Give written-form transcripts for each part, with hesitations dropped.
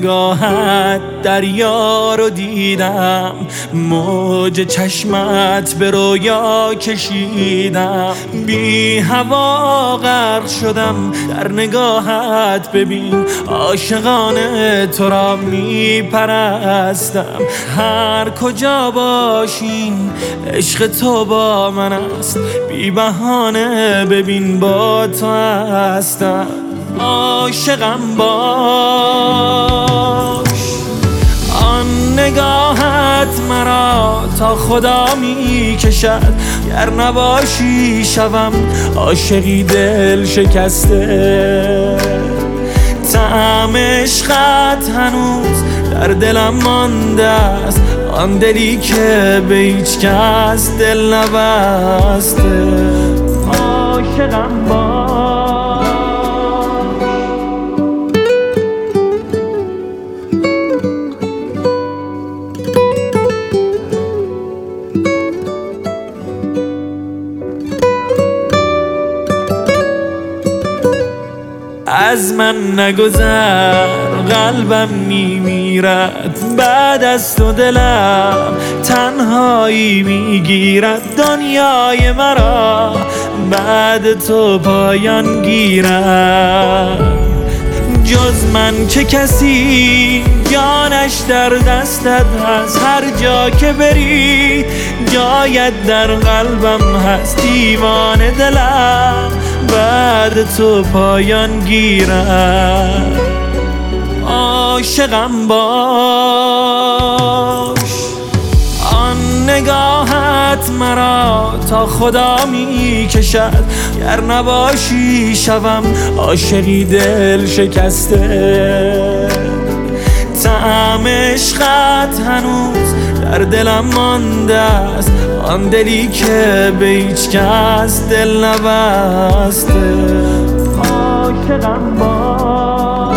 نگاهت دریا رو دیدم، موج چشمت به رویا کشیدم، بی هوا غرق شدم در نگاهت. ببین عاشقانه تو را میپرستم، هر کجا باشین عشق تو با من است، بی بهانه ببین با تو هستم. عاشقم باش، آن نگاهت مرا تا خدا می کشد، گر نباشی شوم عاشقی دل شکسته. طعم عشقت هنوز در دلم مانده است، آن دلی که به هیچ کس دل نبسته. عاشقم باش. از من نگذر قلبم میمیرد، بعد از تو دلم تنهایی میگیرد، دنیای مرا بعد تو پایان گیرد. جز من که کسی جانش در دستت هست، هر جا که بری جایت در قلبم هست، دیوانه دلم بعد تو پایان گیرد. عاشقم باش، آن نگاهت مرا تا خدا می کشد، گر نباشی شوم عاشقی دل شکسته. طعم عشقت هنوز در دلم مانده است، آن دلی که به هیچ کس دل نبسته. عاشقم باش،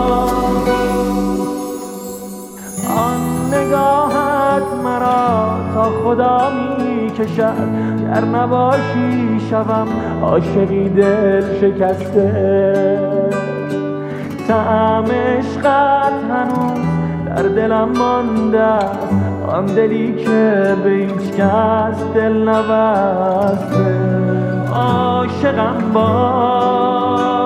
آن نگاهت مرا تا خدا می کشد، گر نباشی شوم عاشقی دل شکسته. طعم عشقت هنوز در دلم مانده است، آن دلی که به هیچ کس دل نبسته. عاشقم باش.